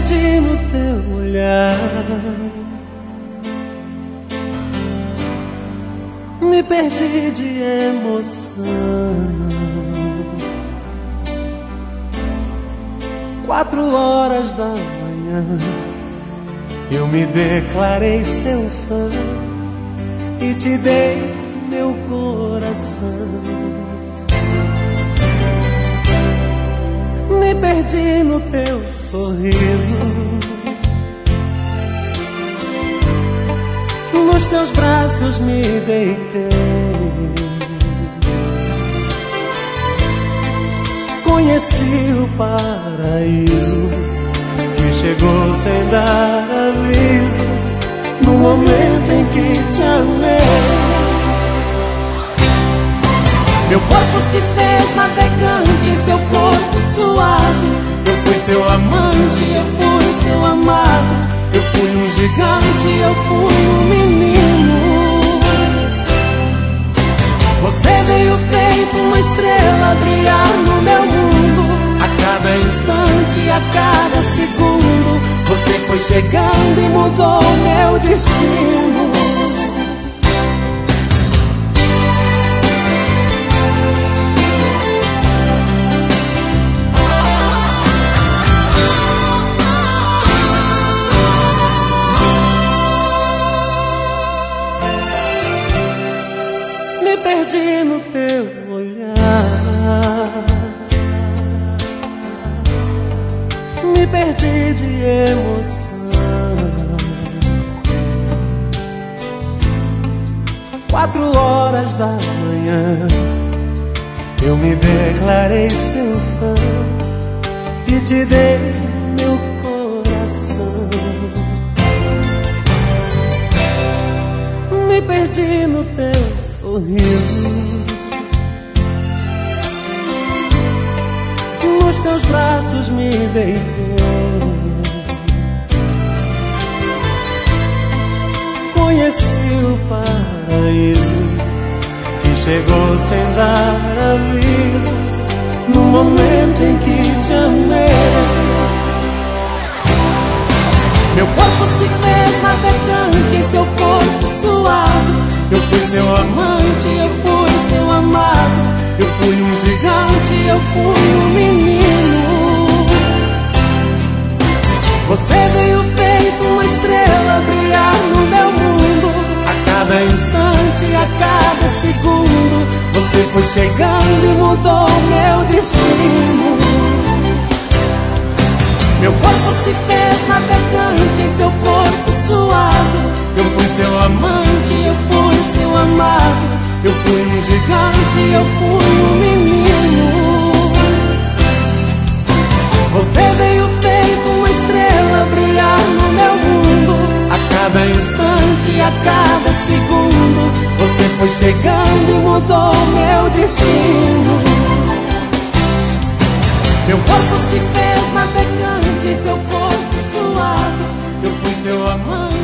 perdi no teu olhar, me perdi de emoção. 4 horas da manhã, eu me declarei seu fã e te dei meu coração. Me perdi no teu sorriso, nos teus braços me deitei. Conheci o paraíso que chegou sem dar aviso, no momento em que te amei. Meu corpo se fez navegante, seu corpo suado. Eu fui seu amante, eu fui seu amado. Eu fui um gigante, eu fui um menino. Você veio feito uma estrela a brilhar no meu mundo. A cada instante, a cada segundo, você foi chegando e mudou meu destino. Me perdi no teu olhar, me perdi de emoção. 4 horas da manhã, eu me declarei seu fã e te dei meu coração. Me perdi no teu sorriso, nos teus braços me deitei. Conheci o paraíso que chegou sem dar aviso, no momento em que te amei. Meu corpo se fez navegante, seu corpo suado. Eu fui seu amante, eu fui seu amado. Eu fui um gigante, eu fui um menino. Você veio feito uma estrela a brilhar no meu mundo. A cada instante, a cada segundo, você foi chegando e mudou meu destino. Meu corpo se fez navegante, seu corpo suado. Eu fui seu amante, eu fui seu amado. Eu fui um gigante, eu fui um menino. Você veio feito uma estrela a brilhar no meu mundo. A cada instante, a cada segundo, você foi chegando e mudou meu destino. Meu corpo se fez navegante, seu corpo suado. Eu fui seu amante.